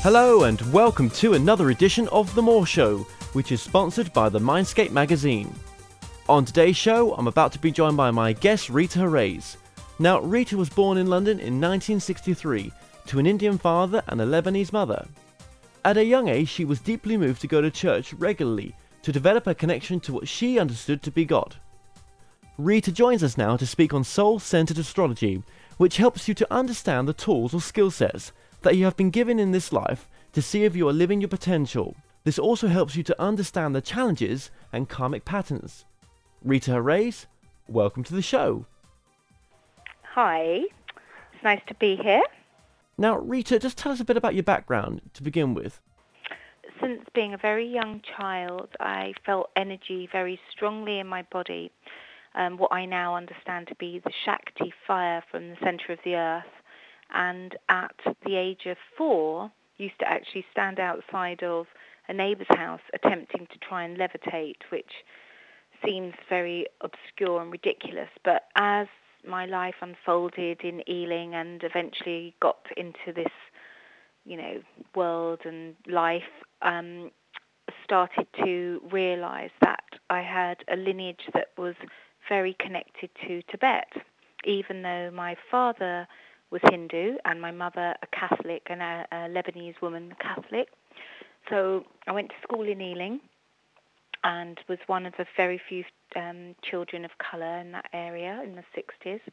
Hello and welcome to another edition of The More Show, which is sponsored by the Mindscape magazine. On today's show, I'm about to be joined by my guest Rita Herreys. Now, Rita was born in London in 1963 to an Indian father and a Lebanese mother. At a young age, she was deeply moved to go to church regularly to develop a connection to what she understood to be God. Rita joins us now to speak on soul-centered astrology, which helps you to understand the tools or skill sets that you have been given in this life to see if you are living your potential. This also helps you to understand the challenges and karmic patterns. Rita Herreys, welcome to the show. Hi, it's nice to be here. Now, Rita, just tell us a bit about your background to begin with. Since being a very young child, I felt energy very strongly in my body, what I now understand to be the Shakti fire from the center of the earth. And at the age of 4, used to actually stand outside of a neighbour's house attempting to try and levitate, which seems very obscure and ridiculous. But as my life unfolded in Ealing and eventually got into this, world and life, started to realise that I had a lineage that was very connected to Tibet, even though my father was Hindu and my mother a Catholic and a Lebanese woman Catholic. So I went to school in Ealing and was one of the very few children of colour in that area in the 60s.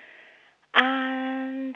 And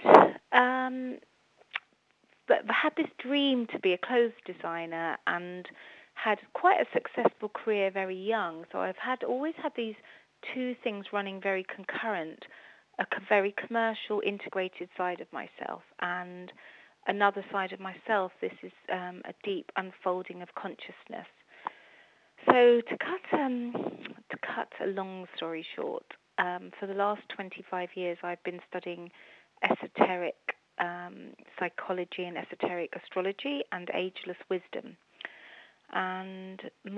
but had this dream to be a clothes designer and had quite a successful career very young. So I've always had these two things running very concurrent. A very commercial, integrated side of myself, and another side of myself. This is a deep unfolding of consciousness. So to cut a long story short, for the last 25 years, I've been studying esoteric psychology and esoteric astrology and ageless wisdom, and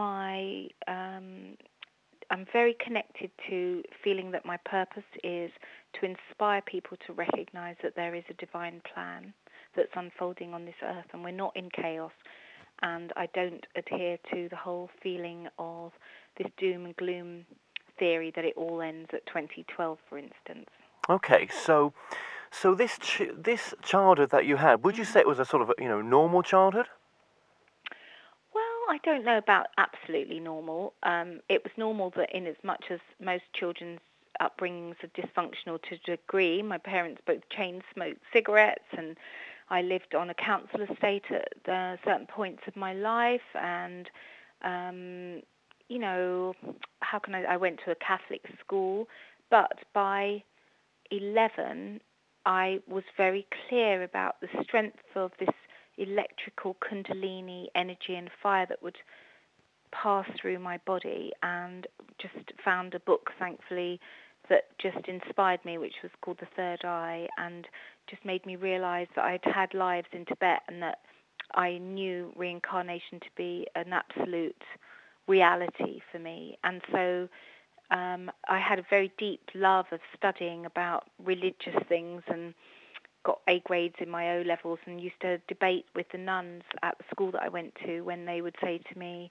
I'm very connected to feeling that my purpose is to inspire people to recognize that there is a divine plan that's unfolding on this earth and we're not in chaos. And I don't adhere to the whole feeling of this doom and gloom theory that it all ends at 2012, for instance. Okay, so this childhood that you had, would you say it was a sort of normal childhood? I don't know about absolutely normal. It was normal that in as much as most children's upbringings are dysfunctional to a degree, my parents both chain smoked cigarettes and I lived on a council estate at certain points of my life and, I went to a Catholic school, but by 11 I was very clear about the strength of this electrical kundalini energy and fire that would pass through my body, and just found a book, thankfully, that just inspired me, which was called The Third Eye, and just made me realize that I'd had lives in Tibet and that I knew reincarnation to be an absolute reality for me. And so I had a very deep love of studying about religious things and got A grades in my O levels and used to debate with the nuns at the school that I went to when they would say to me,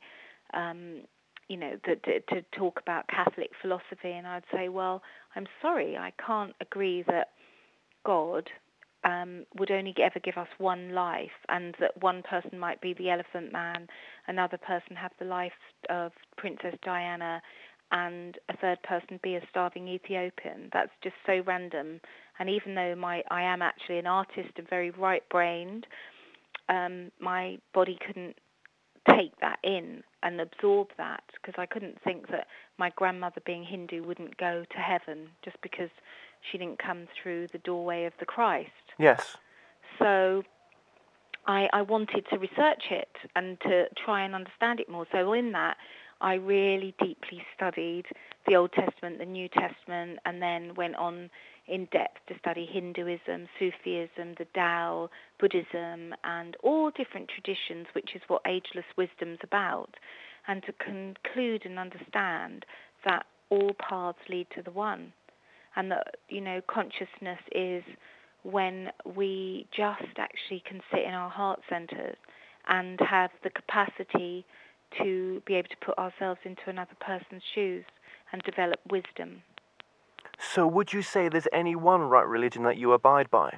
to talk about Catholic philosophy, and I'd say, well, I'm sorry, I can't agree that God would only ever give us one life, and that one person might be the Elephant Man, another person have the life of Princess Diana, and a third person be a starving Ethiopian. That's just so random. And even though I am actually an artist and very right-brained, my body couldn't take that in and absorb that, because I couldn't think that my grandmother, being Hindu, wouldn't go to heaven just because she didn't come through the doorway of the Christ. Yes. So I wanted to research it and to try and understand it more. So in that, I really deeply studied the Old Testament, the New Testament, and then went on in depth to study Hinduism, Sufism, the Tao, Buddhism, and all different traditions, which is what ageless wisdom's about, and to conclude and understand that all paths lead to the one, and that, consciousness is when we just actually can sit in our heart centers and have the capacity to be able to put ourselves into another person's shoes and develop wisdom. So would you say there's any one right religion that you abide by?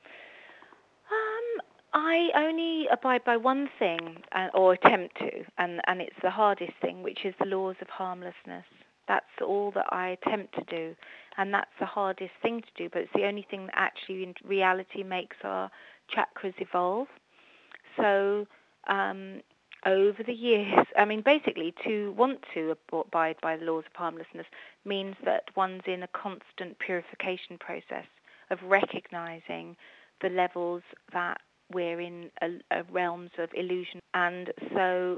I only abide by one thing, or attempt to, and it's the hardest thing, which is the laws of harmlessness. That's all that I attempt to do, and that's the hardest thing to do, but it's the only thing that actually in reality makes our chakras evolve. So over the years, basically to want to abide by the laws of harmlessness means that one's in a constant purification process of recognizing the levels that we're in a realms of illusion. And so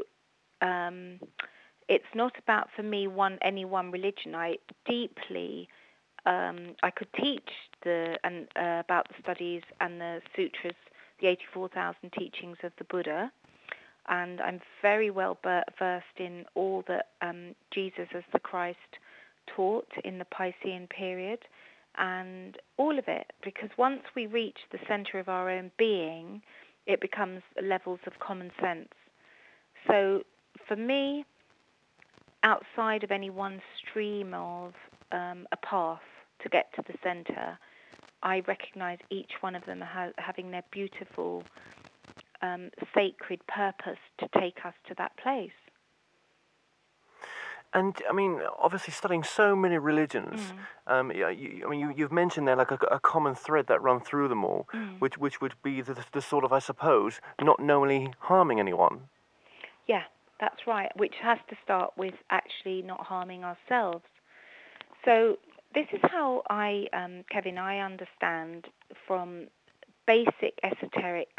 it's not about, for me, any one religion. I deeply, I could teach about the studies and the sutras, the 84,000 teachings of the Buddha, and I'm very well versed in all that Jesus as the Christ taught in the Piscean period, and all of it, because once we reach the center of our own being, it becomes levels of common sense. So for me, outside of any one stream of a path to get to the center, I recognize each one of them having their beautiful sacred purpose to take us to that place. And obviously, studying so many religions, you've mentioned there like a common thread that runs through them all, which would be the sort of, I suppose, not knowingly harming anyone. Yeah, that's right. Which has to start with actually not harming ourselves. So this is how Kevin, I understand from basic esoteric,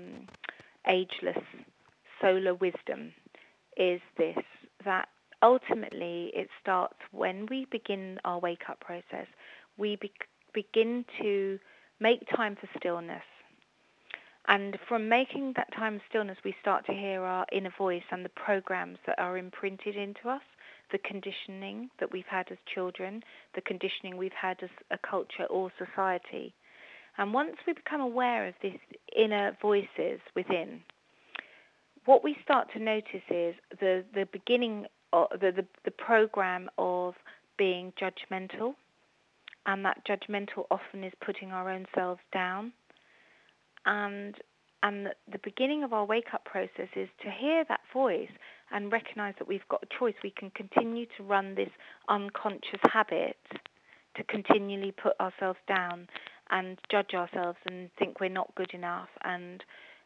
ageless solar wisdom, is this, that ultimately it starts when we begin our wake-up process. We begin to make time for stillness. And from making that time of stillness, we start to hear our inner voice and the programs that are imprinted into us, the conditioning that we've had as children, the conditioning we've had as a culture or society. And once we become aware of these inner voices within, what we start to notice is the beginning of the program of being judgmental, and that judgmental often is putting our own selves down. And the beginning of our wake-up process is to hear that voice and recognize that we've got a choice. We can continue to run this unconscious habit to continually put ourselves down and judge ourselves and think we're not good enough, and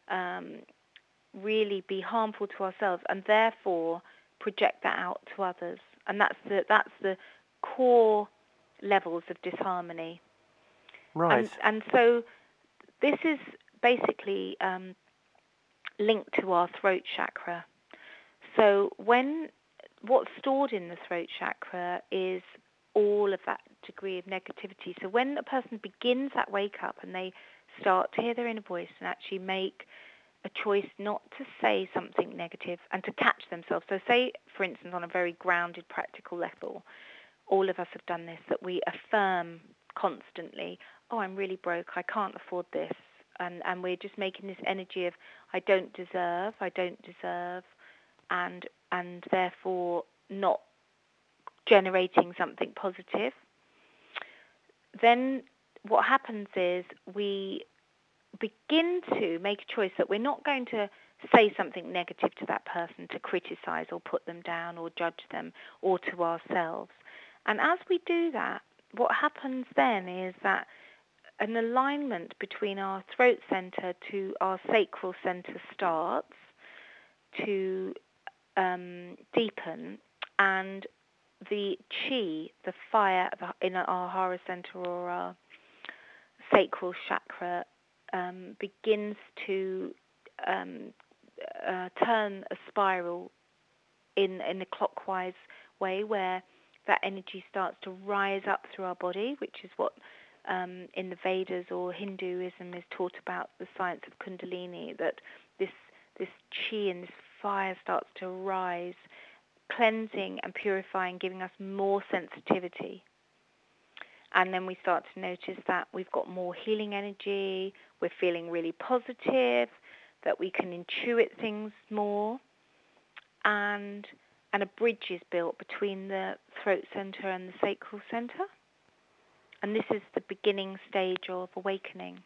really be harmful to ourselves, and therefore project that out to others. And that's the core levels of disharmony. Right. And so this is basically linked to our throat chakra. So what's stored in the throat chakra is all of that degree of negativity. So when a person begins that wake up and they start to hear their inner voice and actually make a choice not to say something negative and to catch themselves. So say, for instance, on a very grounded, practical level, all of us have done this, that we affirm constantly, oh, I'm really broke, I can't afford this. And we're just making this energy of I don't deserve, and therefore not generating something positive. Then what happens is we begin to make a choice that we're not going to say something negative to that person, to criticize or put them down or judge them, or to ourselves. And as we do that, what happens then is that an alignment between our throat center to our sacral center starts to deepen, and the chi, the fire in our hara center or our sacral chakra, begins to turn a spiral in a clockwise way, where that energy starts to rise up through our body, which is what in the Vedas or Hinduism is taught about the science of Kundalini, that this chi and this fire starts to rise, cleansing and purifying, giving us more sensitivity. And then we start to notice that we've got more healing energy, we're feeling really positive, that we can intuit things more, and a bridge is built between the throat center and the sacral center. And this is the beginning stage of awakening.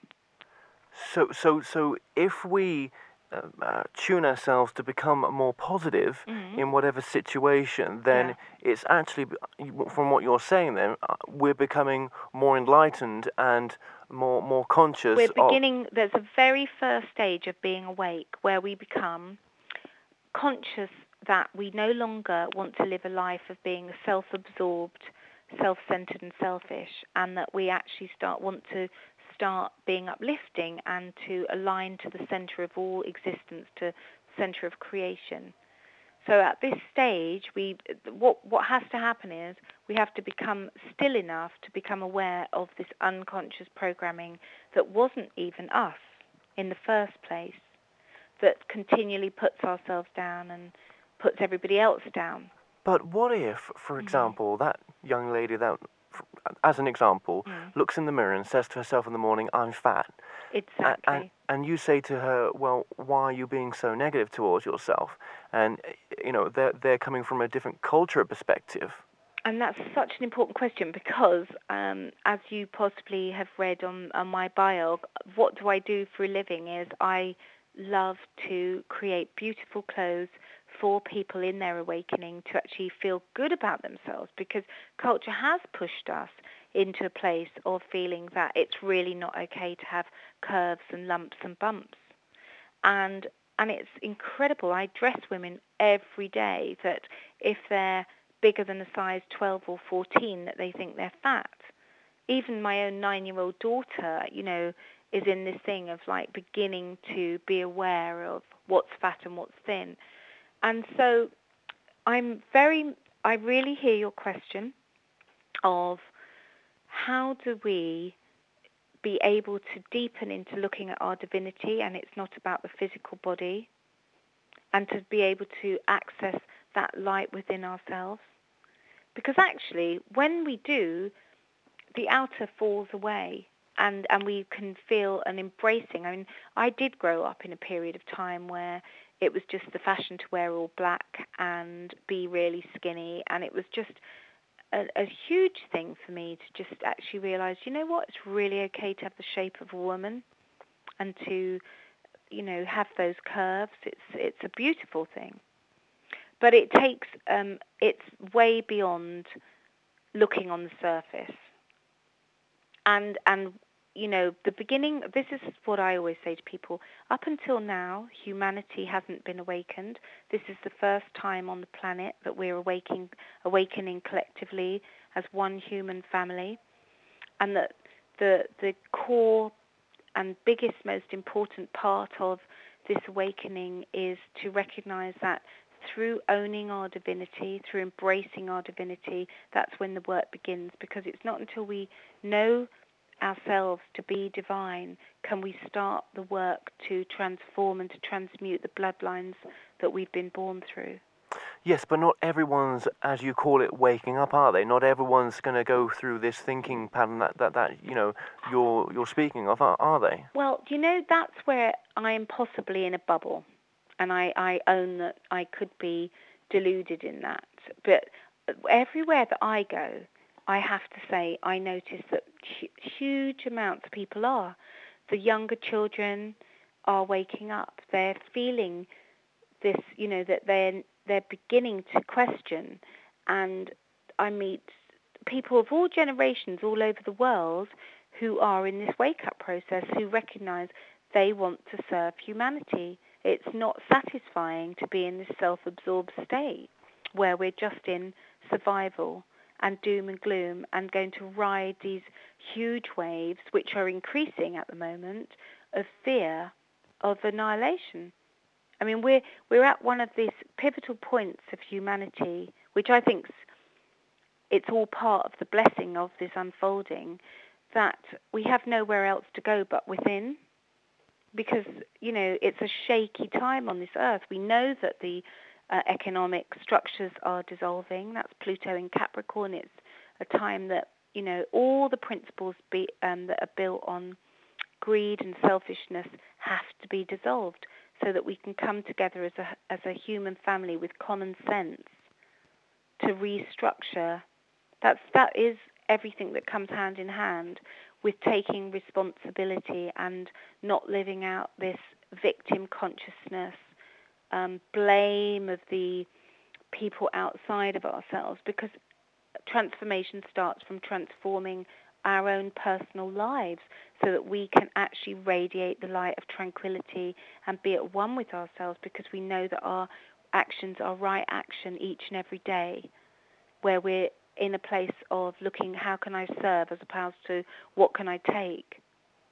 So if we tune ourselves to become more positive in whatever situation, then it's actually, from what you're saying then, we're becoming more enlightened and more conscious. There's a very first stage of being awake where we become conscious that we no longer want to live a life of being self-absorbed, self-centered and selfish, and that we actually want to start being uplifting and to align to the center of all existence, to the center of creation. So at this stage, what has to happen is we have to become still enough to become aware of this unconscious programming that wasn't even us in the first place, that continually puts ourselves down and puts everybody else down. But what if, for example, that young lady that, as an example, looks in the mirror and says to herself in the morning, "I'm fat." Exactly. And you say to her, "Well, why are you being so negative towards yourself?" And, they're coming from a different cultural perspective. And that's such an important question because, as you possibly have read on my bio, what do I do for a living is I love to create beautiful clothes for people in their awakening to actually feel good about themselves, because culture has pushed us into a place of feeling that it's really not okay to have curves and lumps and bumps. And it's incredible. I dress women every day that if they're bigger than a size 12 or 14, that they think they're fat. Even my own 9-year-old daughter, is in this thing of like beginning to be aware of what's fat and what's thin. And so I really hear your question of how do we be able to deepen into looking at our divinity, and it's not about the physical body, and to be able to access that light within ourselves. Because actually, when we do, the outer falls away, and we can feel an embracing. I mean, I did grow up in a period of time where it was just the fashion to wear all black and be really skinny, and it was just a huge thing for me to just actually realize, you know what, it's really okay to have the shape of a woman and to, have those curves. It's a beautiful thing. But it takes, it's way beyond looking on the surface. And the beginning, this is what I always say to people, up until now, humanity hasn't been awakened. This is the first time on the planet that we're awakening collectively as one human family. And that the core and biggest, most important part of this awakening is to recognize that through owning our divinity, through embracing our divinity, that's when the work begins. Because it's not until we know ourselves to be divine can we start the work to transform and to transmute the bloodlines that we've been born through. Yes, but not everyone's, as you call it, waking up, are they? Not everyone's going to go through this thinking pattern that you're speaking of, are they? Well, that's where I am possibly in a bubble, and I own that I could be deluded in that. But everywhere that I go, I have to say I notice that huge amounts of people are. The younger children are waking up. They're feeling this, that they're beginning to question. And I meet people of all generations all over the world who are in this wake-up process, who recognize they want to serve humanity. It's not satisfying to be in this self-absorbed state where we're just in survival and doom and gloom and going to ride these huge waves, which are increasing at the moment, of fear of annihilation. I mean, we're at one of these pivotal points of humanity, which I think it's all part of the blessing of this unfolding, that we have nowhere else to go but within. Because, it's a shaky time on this earth. We know that the economic structures are dissolving. That's Pluto in Capricorn. It's a time that all the principles that are built on greed and selfishness have to be dissolved so that we can come together as a human family with common sense to restructure. That is everything that comes hand in hand with taking responsibility and not living out this victim consciousness, blame of the people outside of ourselves, because transformation starts from transforming our own personal lives so that we can actually radiate the light of tranquility and be at one with ourselves, because we know that our actions are right action each and every day, where we're in a place of looking, how can I serve, as opposed to what can I take.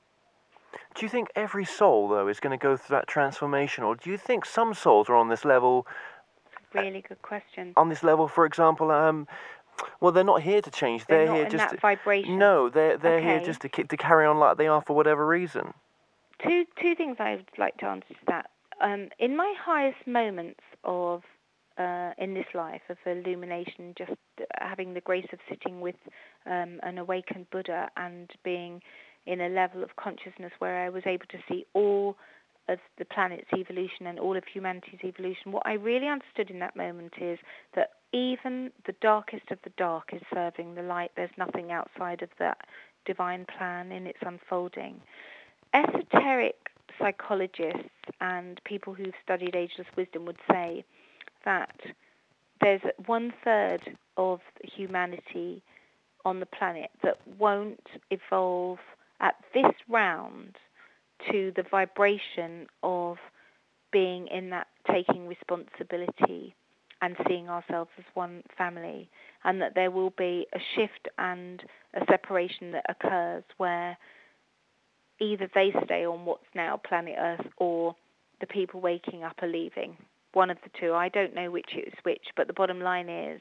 Do you think every soul, though, is going to go through that transformation, or do you think some souls are on this level? Really good question. On this level, for example, well, they're not here to change. They're They're not here in just that vibration. No, they're here just to carry on like they are for whatever reason. Two things I would like to answer to that. In my highest moments of in this life of illumination, just having the grace of sitting with an awakened Buddha and being in a level of consciousness where I was able to see all of the planet's evolution and all of humanity's evolution, what I really understood in that moment is that even the darkest of the dark is serving the light. There's nothing outside of that divine plan in its unfolding. Esoteric psychologists and people who've studied ageless wisdom would say that there's 1/3 of humanity on the planet that won't evolve at this round to the vibration of being in that taking responsibility and seeing ourselves as one family, and that there will be a shift and a separation that occurs where either they stay on what's now planet Earth or the people waking up are leaving. One of the two. I don't know which is which, but the bottom line is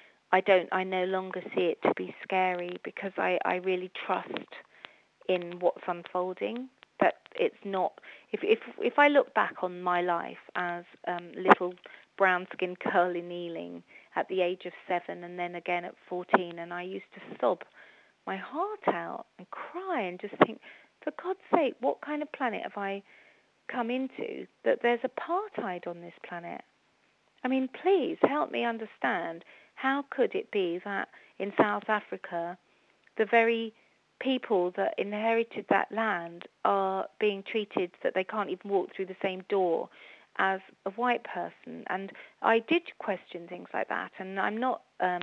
I no longer see it to be scary, because I really trust in what's unfolding. That it's not. If I look back on my life as little brown-skinned girl in Ealing at the age of 7, and then again at 14, and I used to sob my heart out and cry and just think, for God's sake, what kind of planet have I come into that there's apartheid on this planet? I mean, please help me understand. How could it be that in South Africa, the very people that inherited that land are being treated that they can't even walk through the same door as a white person? And I did question things like that, and I'm not,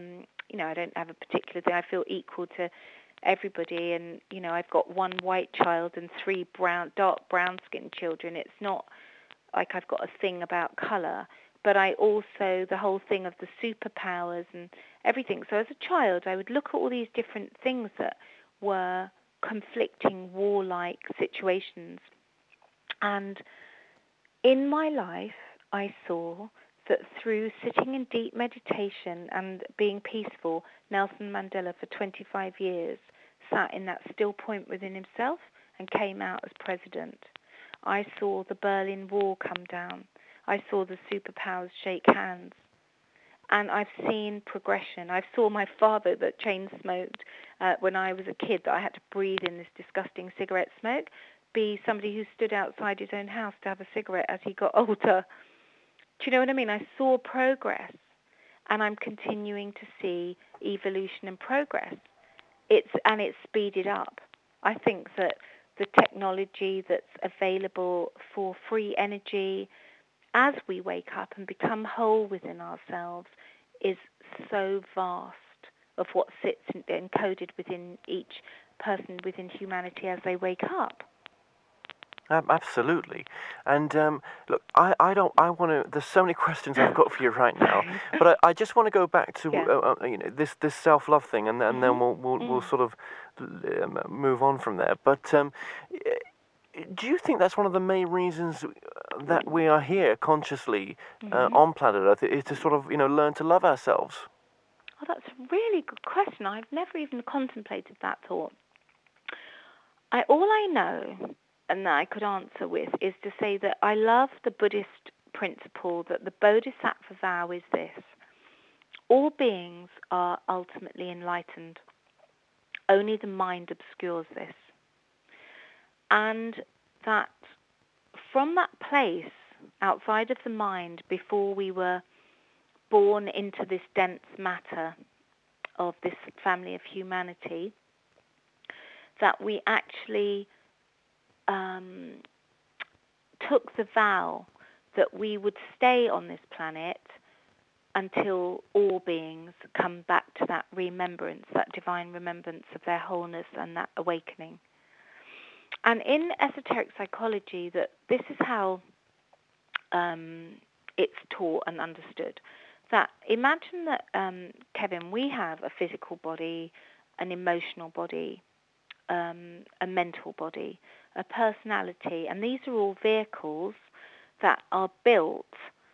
I don't have a particular thing. I feel equal to everybody, and I've got one white child and 3 dark brown-skinned children. It's not like I've got a thing about colour, but I also, the whole thing of the superpowers and everything. So as a child, I would look at all these different things that were conflicting warlike situations, and in my life I saw that through sitting in deep meditation and being peaceful, Nelson Mandela for 25 years sat in that still point within himself and came out as president. I saw the Berlin Wall come down. I saw the superpowers shake hands. And I've seen progression. I saw my father that chain smoked when I was a kid, that I had to breathe in this disgusting cigarette smoke, be somebody who stood outside his own house to have a cigarette as he got older. Do you know what I mean? I saw progress, and I'm continuing to see evolution and progress. It's speeded up. I think that the technology that's available for free energy as we wake up and become whole within ourselves is so vast of what sits encoded within each person within humanity as they wake up. Absolutely. And look, I want to. There's so many questions I've got for you right now, but I just want to go back to this self-love thing, and then we'll sort of move on from there. But do you think that's one of the main reasons that we are here consciously on planet Earth, is to sort of learn to love ourselves? Oh, that's a really good question. I've never even contemplated that thought. All I know, and that I could answer with, is to say that I love the Buddhist principle that the Bodhisattva vow is this: all beings are ultimately enlightened. Only the mind obscures this. And that from that place, outside of the mind, before we were born into this dense matter of this family of humanity, that we actually took the vow that we would stay on this planet until all beings come back to that remembrance, that divine remembrance of their wholeness and that awakening. And in esoteric psychology, that this is how it's taught and understood. That imagine that, Kevin, we have a physical body, an emotional body, a mental body, a personality, and these are all vehicles that are built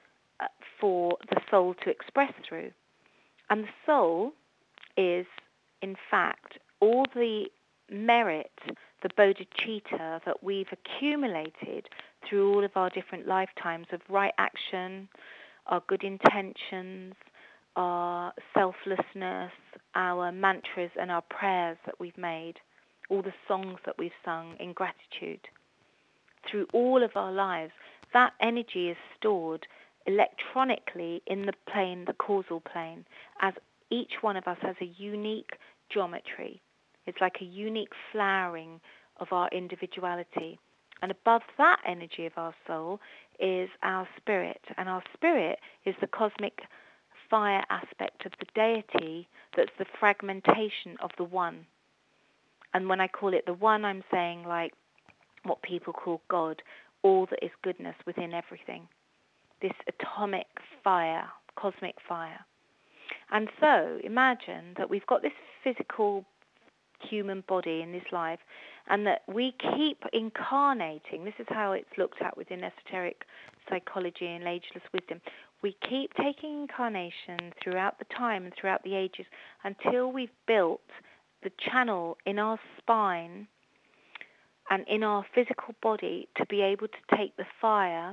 for the soul to express through. And the soul is, in fact, all the merit, the bodhicitta that we've accumulated through all of our different lifetimes of right action, our good intentions, our selflessness, our mantras and our prayers that we've made, all the songs that we've sung in gratitude. Through all of our lives, that energy is stored electronically in the plane, the causal plane, as each one of us has a unique geometry. It's like a unique flowering of our individuality. And above that energy of our soul is our spirit. And our spirit is the cosmic fire aspect of the deity that's the fragmentation of the one. And when I call it the one, I'm saying like what people call God, all that is goodness within everything. This atomic fire, cosmic fire. And so imagine that we've got this physical human body in this life, and that we keep incarnating. This is how it's looked at within esoteric psychology and ageless wisdom. We keep taking incarnation throughout the time and throughout the ages until we've built the channel in our spine and in our physical body to be able to take the fire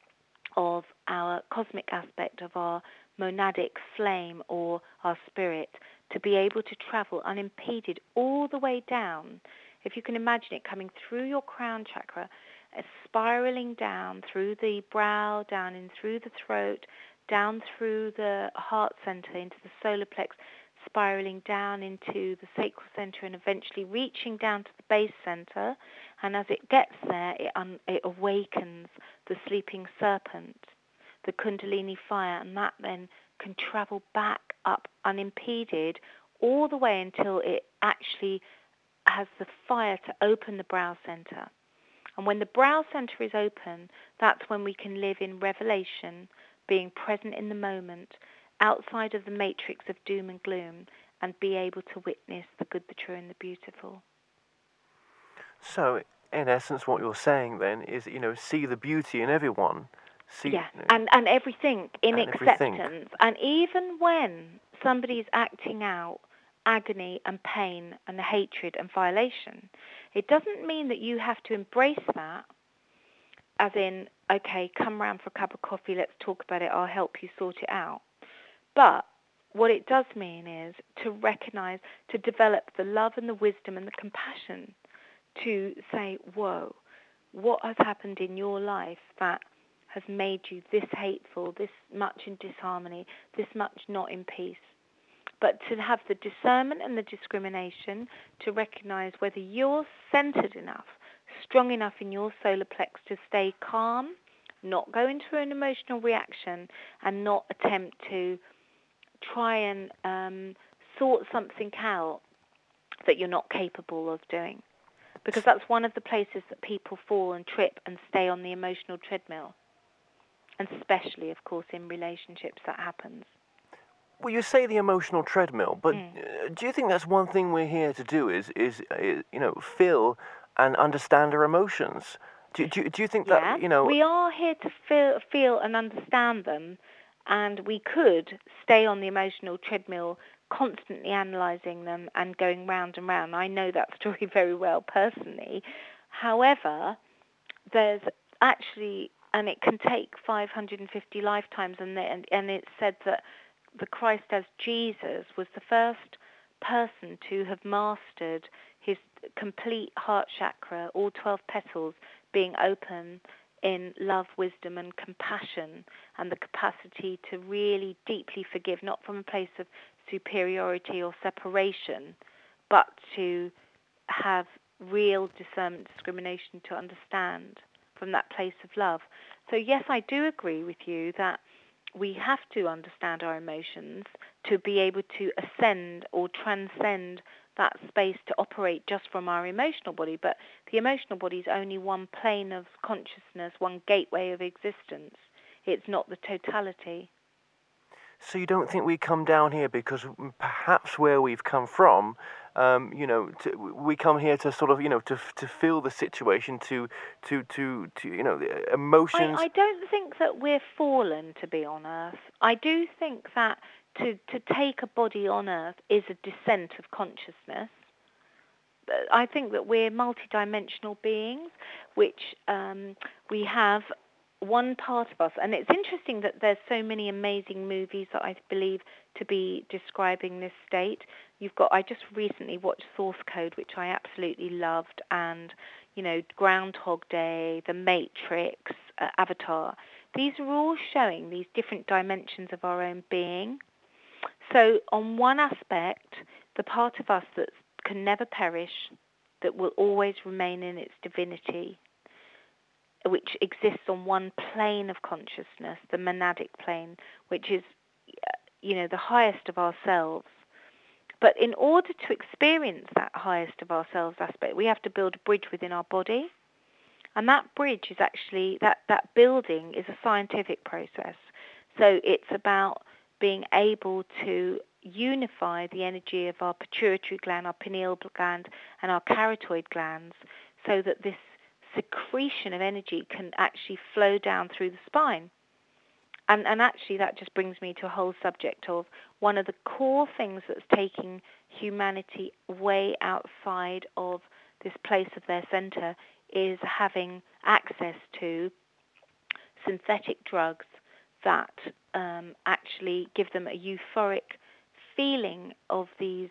of our cosmic aspect, of our monadic flame or our spirit, to be able to travel unimpeded all the way down. If you can imagine it coming through your crown chakra, spiraling down through the brow, down in through the throat, down through the heart center into the solar plex, spiraling down into the sacral center and eventually reaching down to the base center. And as it gets there, it awakens the sleeping serpent, the Kundalini fire, and that then can travel back up unimpeded all the way until it actually has the fire to open the brow center. And when the brow center is open, that's when we can live in revelation, being present in the moment, outside of the matrix of doom and gloom, and be able to witness the good, the true, and the beautiful. So, in essence, what you're saying then is, see the beauty in everyone. And everything in and acceptance. Everything. And even when somebody's acting out agony and pain and hatred and violation, it doesn't mean that you have to embrace that as in, okay, come round for a cup of coffee, let's talk about it, I'll help you sort it out. But what it does mean is to recognize, to develop the love and the wisdom and the compassion to say, whoa, what has happened in your life that has made you this hateful, this much in disharmony, this much not in peace? But to have the discernment and the discrimination to recognize whether you're centered enough, strong enough in your solar plex to stay calm, not go into an emotional reaction, and not attempt to try and sort something out that you're not capable of doing. Because that's one of the places that people fall and trip and stay on the emotional treadmill. And especially, of course, in relationships that happens. Well, you say the emotional treadmill, but do you think that's one thing we're here to do is feel and understand our emotions? Do you think that, we are here to feel and understand them, and we could stay on the emotional treadmill constantly analysing them and going round and round. I know that story very well personally. However, there's actually, and it can take 550 lifetimes, and it's said that the Christ as Jesus was the first person to have mastered his complete heart chakra, all 12 petals being open in love, wisdom, and compassion, and the capacity to really deeply forgive, not from a place of superiority or separation, but to have real discernment, discrimination, to understand from that place of love. So yes, I do agree with you that we have to understand our emotions to be able to ascend or transcend that space to operate just from our emotional body. But the emotional body is only one plane of consciousness, one gateway of existence. It's not the totality. So you don't think we come down here because perhaps where we've come from, we come here to sort of, to feel the situation, to the emotions. I don't think that we're fallen to be on Earth. I do think that to take a body on Earth is a descent of consciousness. I think that we're multidimensional beings, which we have one part of us. And it's interesting that there's so many amazing movies that I believe to be describing this state. I just recently watched Source Code, which I absolutely loved, and, Groundhog Day, The Matrix, Avatar. These are all showing these different dimensions of our own being. So on one aspect, the part of us that can never perish, that will always remain in its divinity, which exists on one plane of consciousness, the monadic plane, which is, the highest of ourselves. But in order to experience that highest of ourselves aspect, we have to build a bridge within our body. And that bridge is actually, that building is a scientific process. So it's about being able to unify the energy of our pituitary gland, our pineal gland, and our carotid glands, so that this secretion of energy can actually flow down through the spine. And actually that just brings me to a whole subject of one of the core things that's taking humanity way outside of this place of their center is having access to synthetic drugs that actually give them a euphoric feeling of these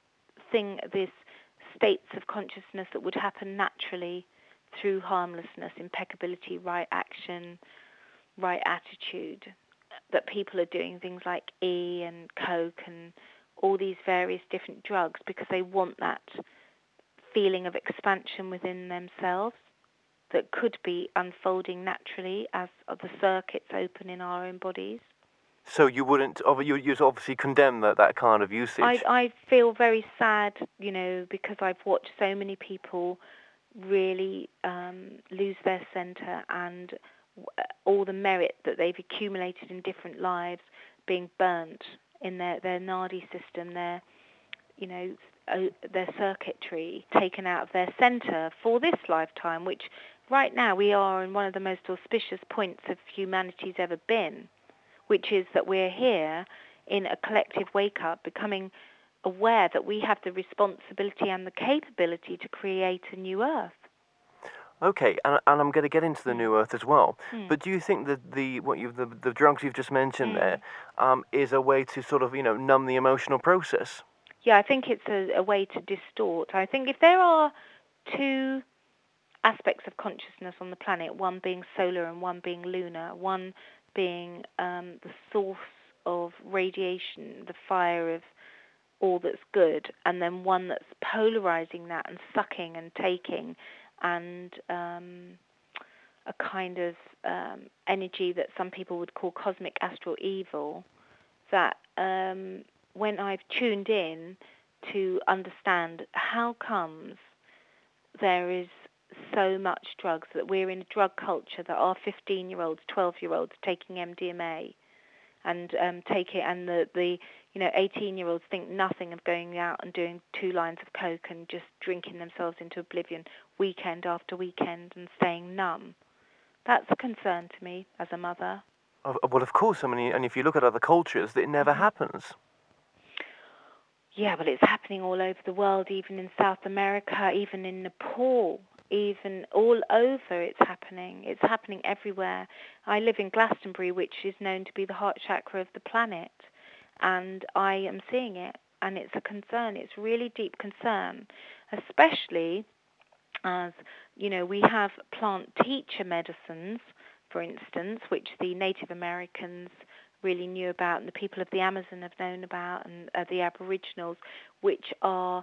states of consciousness that would happen naturally through harmlessness, impeccability, right action, right attitude, that people are doing things like E and Coke and all these various different drugs because they want that feeling of expansion within themselves that could be unfolding naturally as the circuits open in our own bodies. So you wouldn't, you'd obviously condemn that kind of usage. I feel very sad, because I've watched so many people really lose their center and all the merit that they've accumulated in different lives being burnt in their nadi system, their circuitry taken out of their center for this lifetime, which right now we are in one of the most auspicious points of humanity's ever been, which is that we're here in a collective wake-up, becoming aware that we have the responsibility and the capability to create a new Earth. Okay, and I'm going to get into the new Earth as well. But do you think that the drugs you've just mentioned there is a way to sort of numb the emotional process? Yeah, I think it's a way to distort. I think if there are two aspects of consciousness on the planet, one being solar and one being lunar, one being the source of radiation, the fire of all that's good, and then one that's polarizing that and sucking and taking, and a kind of energy that some people would call cosmic astral evil, that when I've tuned in to understand how comes there is so much drugs, that we're in a drug culture, that our 15-year-olds, 12-year-olds taking MDMA and take it, and the 18-year-olds think nothing of going out and doing 2 lines of coke and just drinking themselves into oblivion weekend after weekend and staying numb. That's a concern to me as a mother. Well, of course. I mean, and if you look at other cultures, it never happens. Yeah, but it's happening all over the world, even in South America, even in Nepal, even all over it's happening. It's happening everywhere. I live in Glastonbury, which is known to be the heart chakra of the planet, and I am seeing it. and it's a concern. It's really deep concern, especially as, we have plant teacher medicines, for instance, which the Native Americans really knew about and the people of the Amazon have known about, and the Aboriginals, which are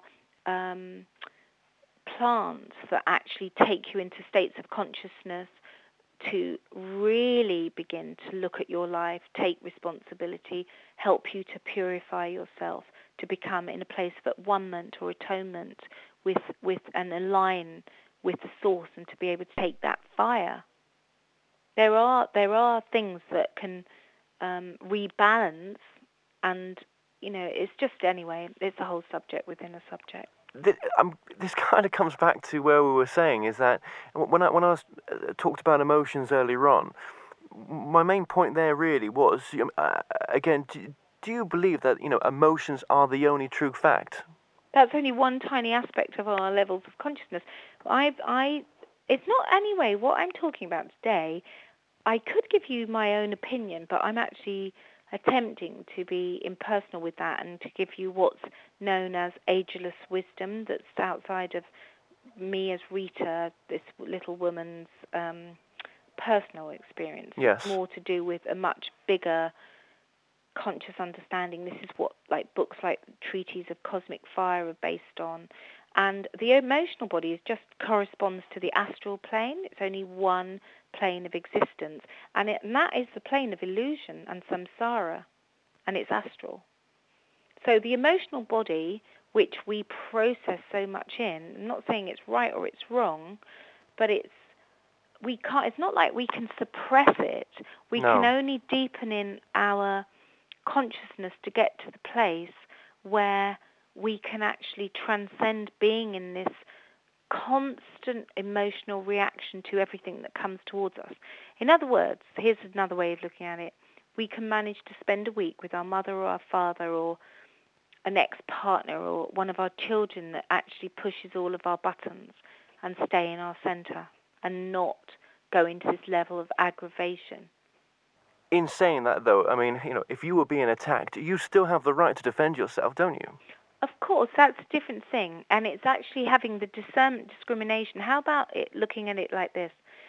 plants that actually take you into states of consciousness to really begin to look at your life, take responsibility, help you to purify yourself, to become in a place of at-one-ment or atonement with and align with the source, and to be able to take that fire. There are things that can rebalance, and it's just, anyway, it's a whole subject within a subject. This kind of comes back to where we were saying, is that when I was talked about emotions earlier on, my main point there really was, again, do you believe that emotions are the only true fact? That's only one tiny aspect of our levels of consciousness. It's not, anyway, what I'm talking about today. I could give you my own opinion, but I'm actually attempting to be impersonal with that and to give you what's known as ageless wisdom that's outside of me as Rita, this little woman's personal experience. Yes. It's more to do with a much bigger conscious understanding. This is what books like Treatise of Cosmic Fire are based on. And the emotional body just corresponds to the astral plane. It's only one plane of existence. And that is the plane of illusion and samsara, and it's astral. So the emotional body, which we process so much in, I'm not saying it's right or it's wrong, but it's not like we can suppress it. We can only deepen in our consciousness to get to the place where we can actually transcend being in this constant emotional reaction to everything that comes towards us. In other words, here's another way of looking at it. We can manage to spend a week with our mother or our father or an ex-partner or one of our children that actually pushes all of our buttons and stay in our center and not go into this level of aggravation. In saying that, though, I mean, if you were being attacked, you still have the right to defend yourself, don't you? Of course, that's a different thing, and it's actually having the discernment, discrimination. How about looking at it like this?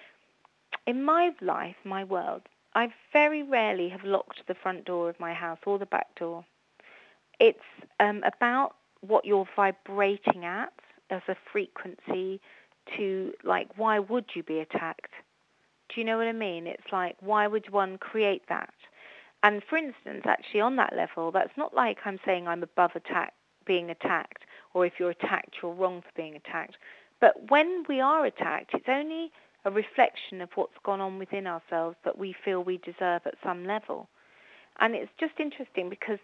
In my life, my world, I very rarely have locked the front door of my house or the back door. It's about what you're vibrating at as a frequency to, why would you be attacked? Do you know what I mean? It's like, why would one create that? And for instance, actually on that level, that's not like I'm saying I'm above being attacked, or if you're attacked, you're wrong for being attacked. But when we are attacked, it's only a reflection of what's gone on within ourselves that we feel we deserve at some level. And it's just interesting because,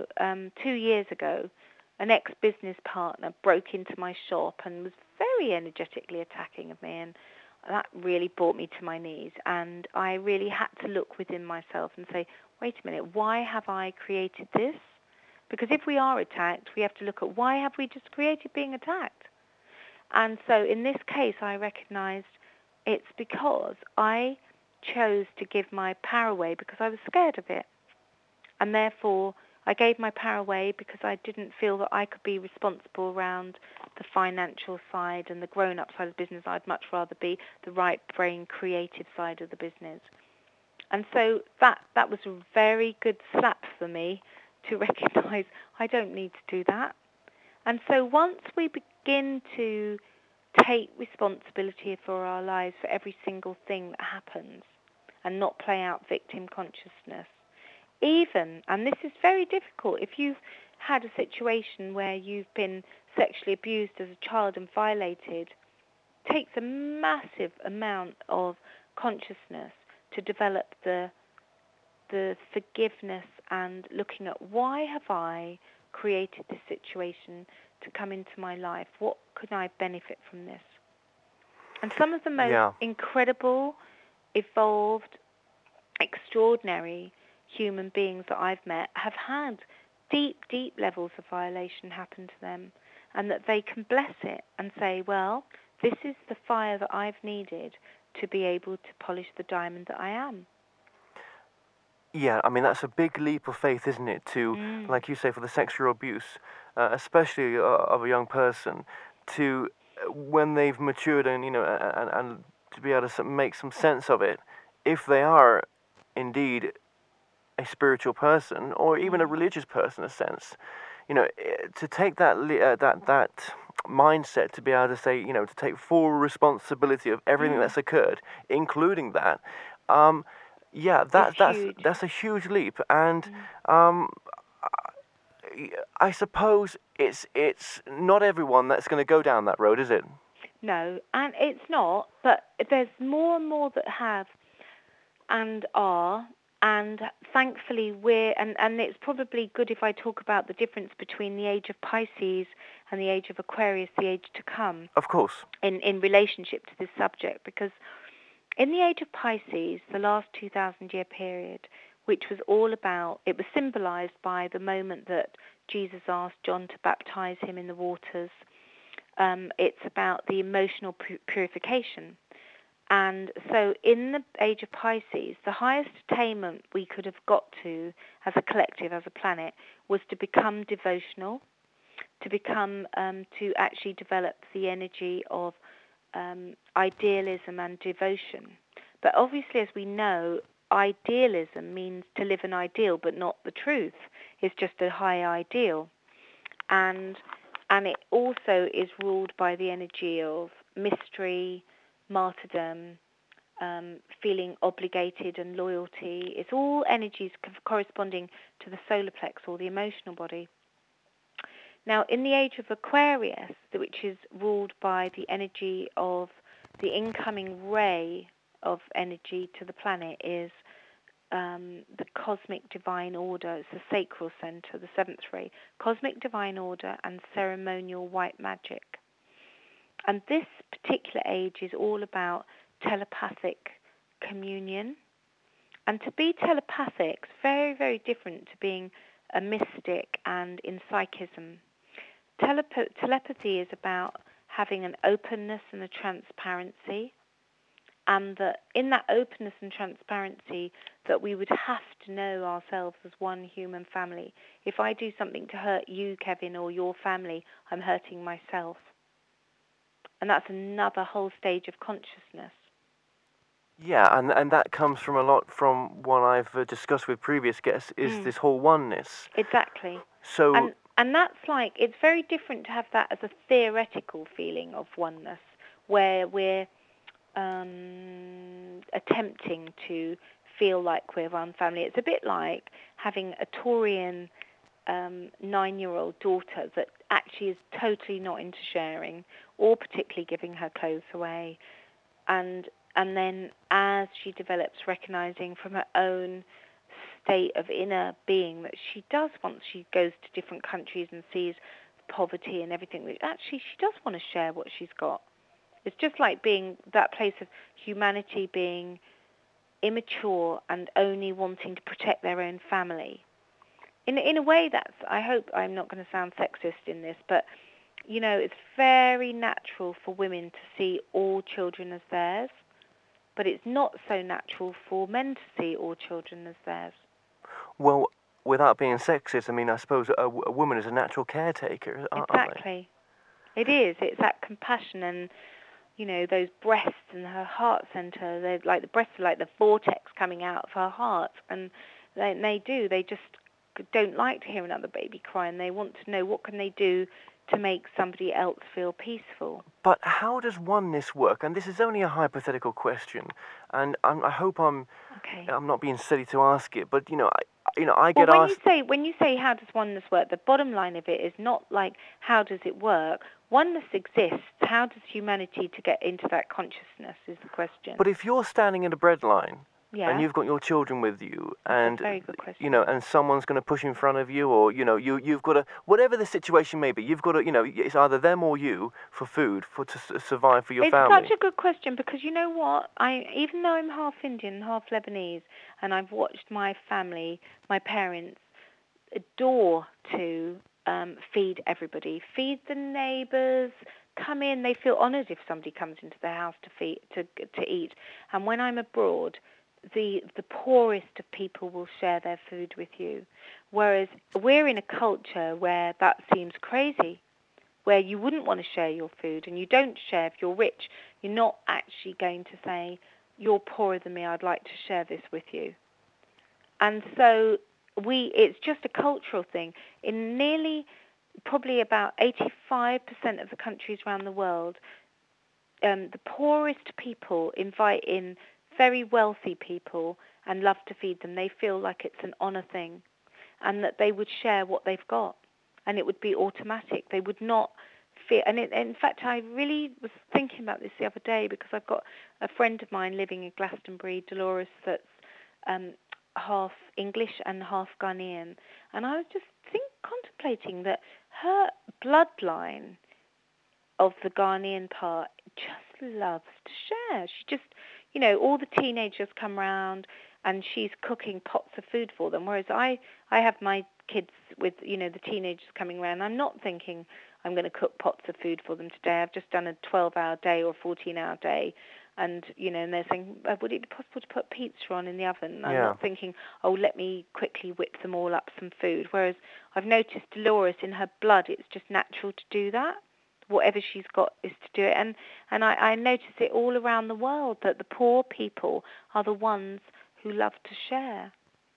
2 years ago, an ex-business partner broke into my shop and was very energetically attacking of me, and that really brought me to my knees. And I really had to look within myself and say, wait a minute, why have I created this? Because if we are attacked, we have to look at why have we just created being attacked? And so in this case, I recognized it's because I chose to give my power away because I was scared of it. And therefore, I gave my power away because I didn't feel that I could be responsible around the financial side and the grown-up side of the business. I'd much rather be the right brain creative side of the business. And so that was a very good slap for me to recognize I don't need to do that. And so once we begin to take responsibility for our lives, for every single thing that happens, and not play out victim consciousness, and this is very difficult, if you've had a situation where you've been sexually abused as a child and violated, it takes a massive amount of consciousness to develop the forgiveness and looking at why have I created this situation to come into my life? What could I benefit from this? And some of the most incredible, evolved, extraordinary human beings that I've met have had deep, deep levels of violation happen to them, and that they can bless it and say, well, this is the fire that I've needed to be able to polish the diamond that I am. Yeah, I mean, that's a big leap of faith, isn't it? To, like you say, for the sexual abuse, especially of a young person, to when they've matured and and to be able to make some sense of it, if they are indeed a spiritual person or even a religious person, in a sense, to take that mindset to be able to say, to take full responsibility of everything that's occurred, including that. Yeah, It's huge. that's a huge leap, and um, I suppose it's not everyone that's going to go down that road, is it? No, and it's not, but there's more and more that have and are, and thankfully and it's probably good if I talk about the difference between the age of Pisces and the age of Aquarius, the age to come, Of course. in relationship to this subject, because in the age of Pisces, the last 2,000-year period, which was all about, it was symbolized by the moment that Jesus asked John to baptize him in the waters. It's about the emotional purification. And so in the age of Pisces, the highest attainment we could have got to as a collective, as a planet, was to become devotional, to actually develop the energy of idealism and devotion. But obviously, as we know, idealism means to live an ideal, but not the truth. It's just a high ideal. And it also is ruled by the energy of mystery, martyrdom, feeling obligated and loyalty. It's all energies corresponding to the solar plex or the emotional body. Now, in the age of Aquarius, which is ruled by the energy of the incoming ray of energy to the planet, is the cosmic divine order. It's the sacral center, the seventh ray. Cosmic divine order and ceremonial white magic. And this particular age is all about telepathic communion. And to be telepathic is very, very different to being a mystic and in psychism. Telepathy is about having an openness and a transparency, and that in that openness and transparency that we would have to know ourselves as one human family. If I do something to hurt you, Kevin, or your family, I'm hurting myself. And that's another whole stage of consciousness. Yeah, and that comes from a lot from what I've discussed with previous guests, is this whole oneness. Exactly. So... And that's like, it's very different to have that as a theoretical feeling of oneness, where we're attempting to feel like we're one family. It's a bit like having a Taurian 9-year-old daughter that actually is totally not into sharing or particularly giving her clothes away. And then as she develops, recognizing from her own state of inner being that she does, once she goes to different countries and sees poverty and everything, that actually she does want to share what she's got. It's just like being that place of humanity being immature and only wanting to protect their own family. In a way, that's, I hope I'm not going to sound sexist in this, but it's very natural for women to see all children as theirs, but it's not so natural for men to see all children as theirs. Well, without being sexist, I mean, I suppose a woman is a natural caretaker, aren't Exactly. It is. It's that compassion and, those breasts in her heart center. They're like, the breasts are like the vortex coming out of her heart. And they just don't like to hear another baby cry, and they want to know what can they do to make somebody else feel peaceful. But how does oneness work? And this is only a hypothetical question, and I hope I'm not being silly to ask it. But I get asked. When you say how does oneness work, the bottom line of it is not like how does it work. Oneness exists. How does humanity to get into that consciousness is the question. But if you're standing in a bread line, yeah, and you've got your children with you, and that's a very good question. And someone's going to push in front of you, or you've got to, whatever the situation may be, you've got to, it's either them or you for food to survive for your family. It's such a good question, because you know what, even though I'm half Indian, half Lebanese, and I've watched my family, my parents, adore to feed everybody, feed the neighbours, come in. They feel honoured if somebody comes into their house to eat. And when I'm abroad, the poorest of people will share their food with you, whereas we're in a culture where that seems crazy, where you wouldn't want to share your food, and you don't share. If you're rich, you're not actually going to say, you're poorer than me, I'd like to share this with you. And so it's just a cultural thing. In nearly, probably about 85% of the countries around the world, the poorest people invite in very wealthy people and love to feed them. They feel like it's an honor thing, and that they would share what they've got, and it would be automatic. They would not fear. And in fact, I really was thinking about this the other day, because I've got a friend of mine living in Glastonbury, Dolores, that's half English and half Ghanaian, and I was just contemplating that her bloodline of the Ghanaian part just loves to share. She just, all the teenagers come round and she's cooking pots of food for them, whereas I have my kids with, the teenagers coming around. I'm not thinking I'm going to cook pots of food for them today. I've just done a 12-hour day or 14-hour day, and, and they're saying, would it be possible to put pizza on in the oven? I'm not thinking, let me quickly whip them all up some food, whereas I've noticed Dolores, in her blood, it's just natural to do that. Whatever she's got is to do it. And I notice it all around the world, that the poor people are the ones who love to share.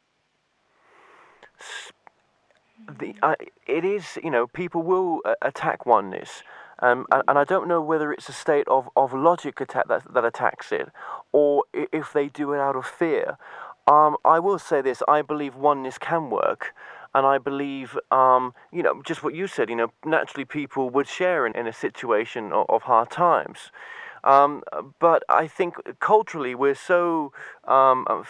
It is, people will attack oneness. And I don't know whether it's a state of logic attack that attacks it, or if they do it out of fear. I will say this, I believe oneness can work. And I believe, just what you said, naturally people would share in a situation of hard times. But I think culturally we're so, not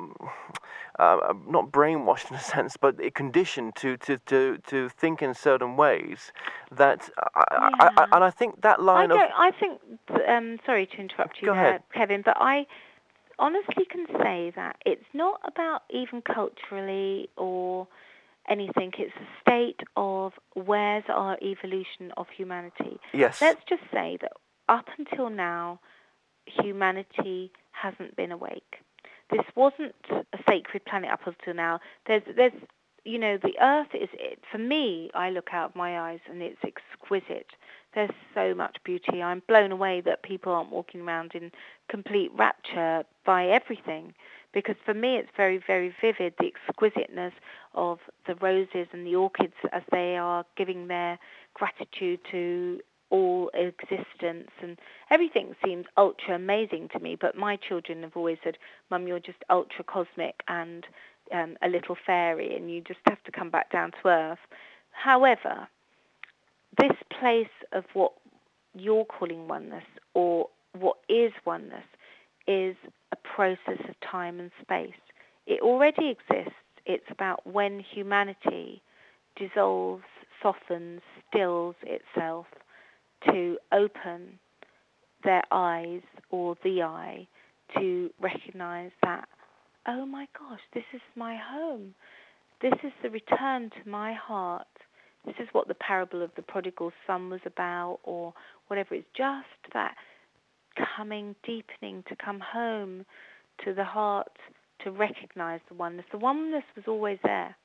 brainwashed in a sense, but conditioned to think in certain ways that, and I think that line sorry to interrupt you there, ahead. Kevin, but I honestly can say that it's not about even culturally or anything. It's a state of where's our evolution of humanity. Yes. Let's just say that up until now, humanity hasn't been awake. This wasn't a sacred planet up until now. There's the Earth is, for me, I look out of my eyes and it's exquisite. There's so much beauty. I'm blown away that people aren't walking around in complete rapture by everything. Because for me, it's very, very vivid, the exquisiteness of the roses and the orchids as they are giving their gratitude to all existence, and everything seems ultra amazing to me. But my children have always said, Mum, you're just ultra cosmic and a little fairy, and you just have to come back down to earth. However, this place of what you're calling oneness, or what is oneness, is a process of time and space. It already exists. It's about when humanity dissolves, softens, stills itself to open their eyes, or the eye, to recognize that, oh my gosh, this is my home. This is the return to my heart. This is what the parable of the prodigal son was about, or whatever. It's just that coming, deepening, to come home to the heart, to recognize the oneness. The oneness was always there.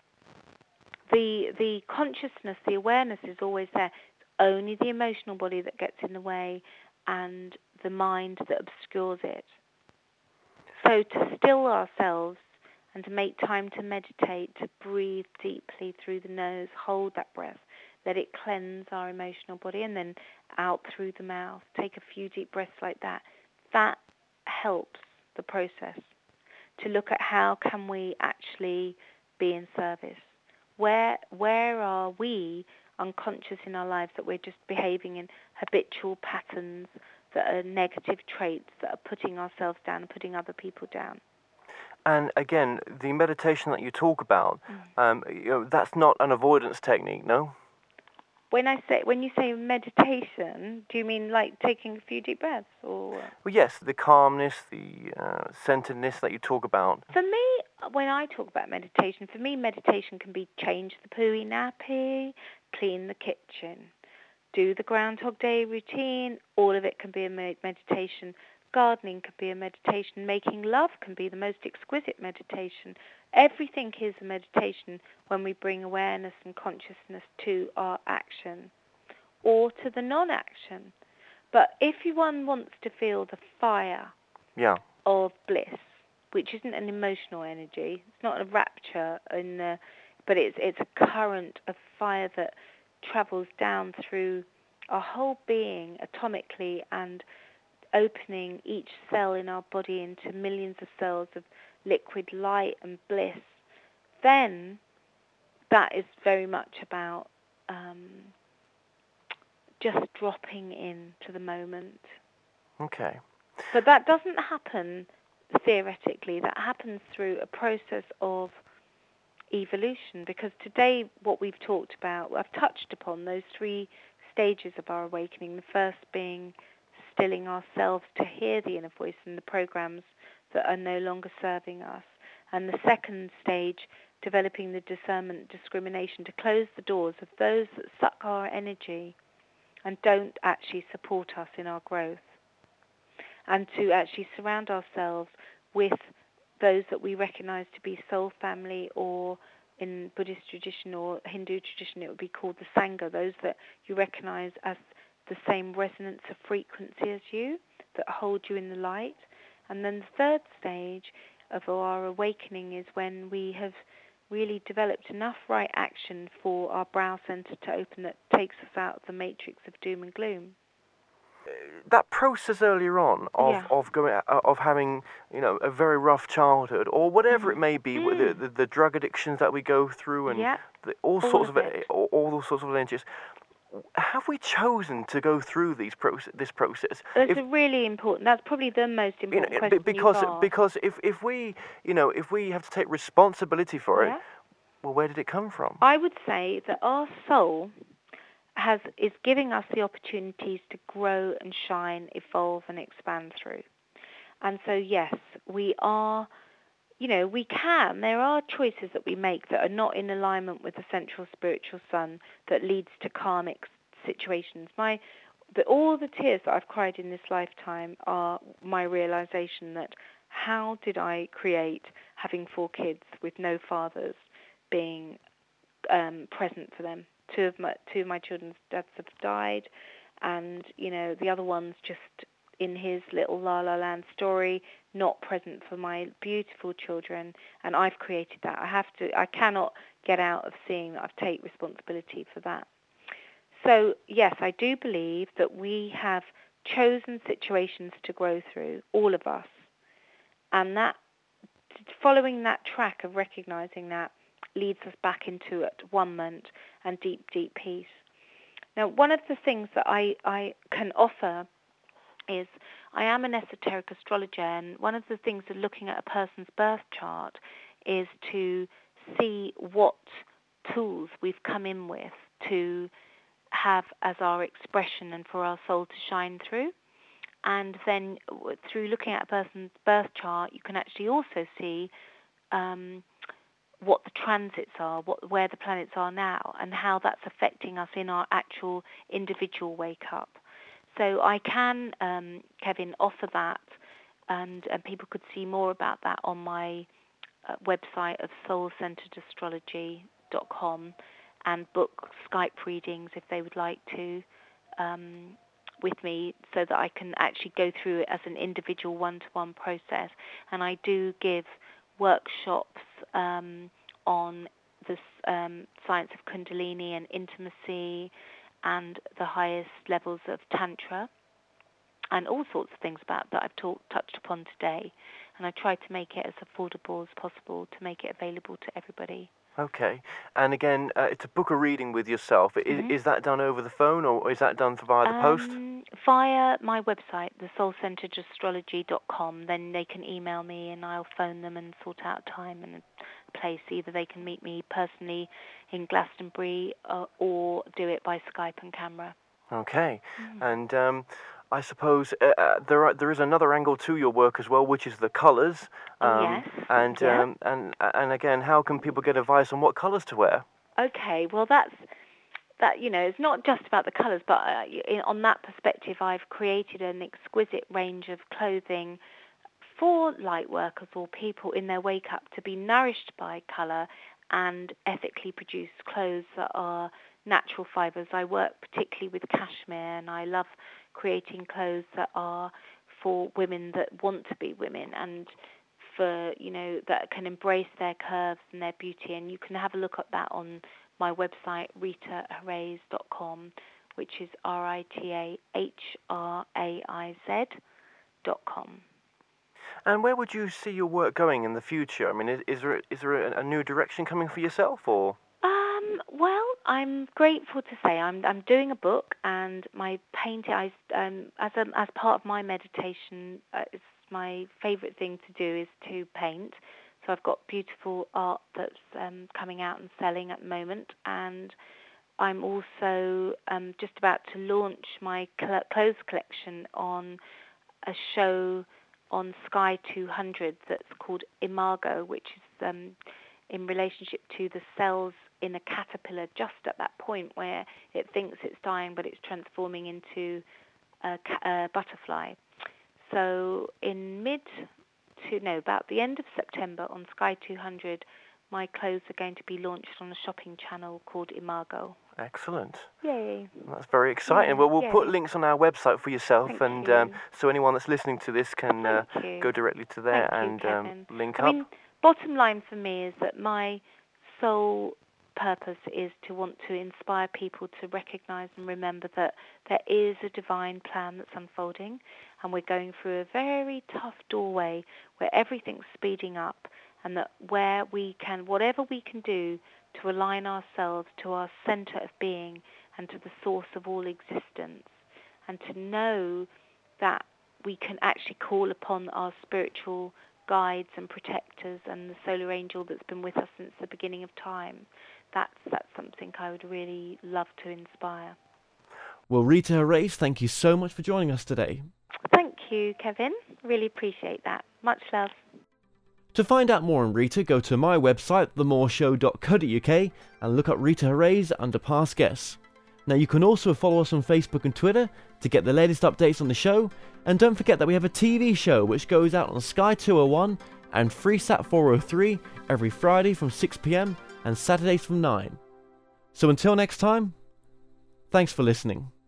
The consciousness, the awareness is always there. It's only the emotional body that gets in the way, and the mind that obscures it. So to still ourselves and to make time to meditate, to breathe deeply through the nose, hold that breath, let it cleanse our emotional body, and then out through the mouth. Take a few deep breaths like that. That helps the process to look at how can we actually be in service. Where are we unconscious in our lives that we're just behaving in habitual patterns that are negative traits that are putting ourselves down and putting other people down? And again, the meditation that you talk about, that's not an avoidance technique, no? When you say meditation, do you mean like taking a few deep breaths, or? Well, yes, the calmness, the centeredness that you talk about. For me, when I talk about meditation, meditation can be change the pooey nappy, clean the kitchen, do the Groundhog Day routine. All of it can be a meditation. Gardening can be a meditation. Making love can be the most exquisite meditation. Everything is a meditation when we bring awareness and consciousness to our action or to the non-action. But if one wants to feel the fire of bliss, which isn't an emotional energy, it's not a rapture, but it's a current of fire that travels down through our whole being atomically and opening each cell in our body into millions of cells of liquid light and bliss, then that is very much about just dropping into the moment. Okay. But that doesn't happen theoretically. That happens through a process of evolution, because today what we've talked about, I've touched upon those 3 stages of our awakening. The first being stilling ourselves to hear the inner voice and the programs that are no longer serving us. And the second stage, developing the discernment, discrimination to close the doors of those that suck our energy and don't actually support us in our growth. And to actually surround ourselves with those that we recognize to be soul family, or in Buddhist tradition or Hindu tradition it would be called the Sangha, those that you recognize as the same resonance of frequency as you, that hold you in the light. And then the third stage of our awakening is when we have really developed enough right action for our brow center to open that takes us out of the matrix of doom and gloom. That process earlier on of having, a very rough childhood, or whatever it may be, the drug addictions that we go through, and all those sorts of lenses. Have we chosen to go through this process? That's a really important. That's probably the most important question because if we have to take responsibility for it, well, where did it come from? I would say that our soul is giving us the opportunities to grow and shine, evolve and expand through. And so yes, we are. We can. There are choices that we make that are not in alignment with the central spiritual sun that leads to karmic situations. All the tears that I've cried in this lifetime are my realization that how did I create having 4 kids with no fathers being present for them. Two of my children's dads have died, and the other one's just in his little La La Land story, not present for my beautiful children, and I've created that. I cannot get out of seeing that I've taken responsibility for that. So, yes, I do believe that we have chosen situations to grow through, all of us, and that, following that track of recognizing that, leads us back into one-ment and deep, deep peace. Now, one of the things that I can offer is I am an esoteric astrologer, and one of the things of looking at a person's birth chart is to see what tools we've come in with to have as our expression and for our soul to shine through. And then through looking at a person's birth chart, you can actually also see what the transits are, where the planets are now, and how that's affecting us in our actual individual wake-up. So I can, Kevin, offer that, and people could see more about that on my website of soulcenteredastrology.com, and book Skype readings if they would like to with me, so that I can actually go through it as an individual one-to-one process. And I do give workshops on the science of Kundalini and intimacy and the highest levels of Tantra and all sorts of things about that I've touched upon today. And I try to make it as affordable as possible to make it available to everybody. Okay. And again, to book a reading with yourself, is that done over the phone, or is that done via the post? Via my website, thesoulcenteredastrology.com. Then they can email me and I'll phone them and sort out time and a place. Either they can meet me personally in Glastonbury or do it by Skype and camera. Okay. And I suppose there is another angle to your work as well, which is the colours. Yes. And again, how can people get advice on what colours to wear? Okay, well that's that, it's not just about the colours, but on that perspective, I've created an exquisite range of clothing for light workers or people in their wake-up to be nourished by colour and ethically produced clothes that are natural fibres. I work particularly with cashmere, and I love creating clothes that are for women that want to be women and for, that can embrace their curves and their beauty. And you can have a look at that on my website, ritaheraiz.com, which is RITAHRAIZ.com. And where would you see your work going in the future? I mean, is there a new direction coming for yourself, or? Well, I'm grateful to say I'm doing a book, and my painting, as part of my meditation, it's my favourite thing to do is to paint. So I've got beautiful art that's coming out and selling at the moment, and I'm also just about to launch my clothes collection on a show on Sky 200 that's called Imago, which is in relationship to the cells in a caterpillar just at that point where it thinks it's dying but it's transforming into a butterfly. So about the end of September on Sky 200, my clothes are going to be launched on a shopping channel called Imago. Excellent. Yay. That's very exciting. Well, we'll put links on our website for yourself, Thank and you. so anyone that's listening to this can go directly to there link up. I mean, bottom line for me is that my sole purpose is to want to inspire people to recognize and remember that there is a divine plan that's unfolding, and we're going through a very tough doorway where everything's speeding up, and that whatever we can do to align ourselves to our center of being and to the source of all existence, and to know that we can actually call upon our spiritual guides and protectors and the solar angel that's been with us since the beginning of time. That's something I would really love to inspire. Well, Rita Heraiz, thank you so much for joining us today. Thank you, Kevin. Really appreciate that. Much love. To find out more on Rita, go to my website, themoreshow.co.uk, and look up Rita Heraiz under past guests. Now, you can also follow us on Facebook and Twitter to get the latest updates on the show, and don't forget that we have a TV show which goes out on Sky 201 and Freesat 403 every Friday from 6 p.m. and Saturdays from 9. So until next time, thanks for listening.